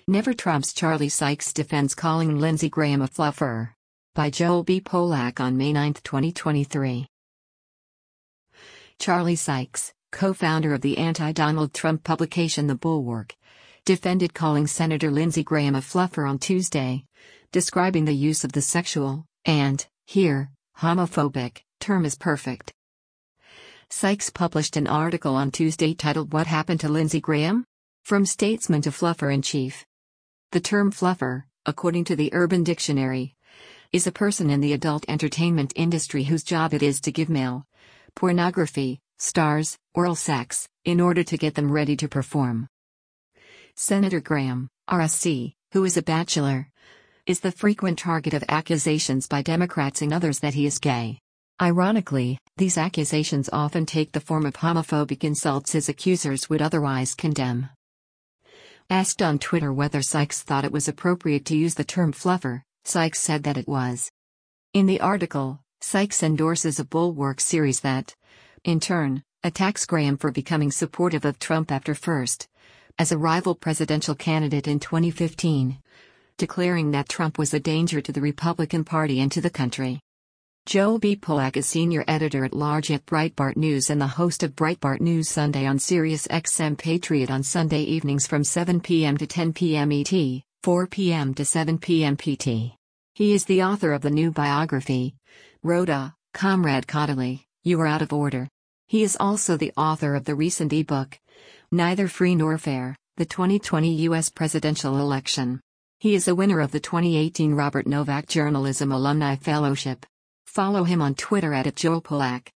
Never Trump's Charlie Sykes defends calling Lindsey Graham a fluffer. By Joel B. Polak on May 9, 2023. Charlie Sykes, co-founder of the anti-Donald Trump publication The Bulwark, defended calling Senator Lindsey Graham a fluffer on Tuesday, describing the use of the sexual, and, here, homophobic, term as perfect. Sykes published an article on Tuesday titled "What Happened to Lindsey Graham? From Statesman to Fluffer-in-Chief." The term fluffer, according to the Urban Dictionary, is a person in the adult entertainment industry whose job it is to give male pornography, stars, oral sex, in order to get them ready to perform. Senator Graham, RSC, who is a bachelor, is the frequent target of accusations by Democrats and others that he is gay. Ironically, these accusations often take the form of homophobic insults his accusers would otherwise condemn. Asked on Twitter whether Sykes thought it was appropriate to use the term fluffer, Sykes said that it was. In the article, Sykes endorses a Bulwark series that, in turn, attacks Graham for becoming supportive of Trump after first, as a rival presidential candidate in 2015, declaring that Trump was a danger to the Republican Party and to the country. Joel B. Polak is senior editor-at-large at Breitbart News and the host of Breitbart News Sunday on Sirius XM Patriot on Sunday evenings from 7 p.m. to 10 p.m. ET, 4 p.m. to 7 p.m. PT. He is the author of the new biography, Rhoda, Comrade Caudalie, You Are Out of Order. He is also the author of the recent ebook, Neither Free Nor Fair, the 2020 U.S. Presidential Election. He is a winner of the 2018 Robert Novak Journalism Alumni Fellowship. Follow him on Twitter @JoelPolak.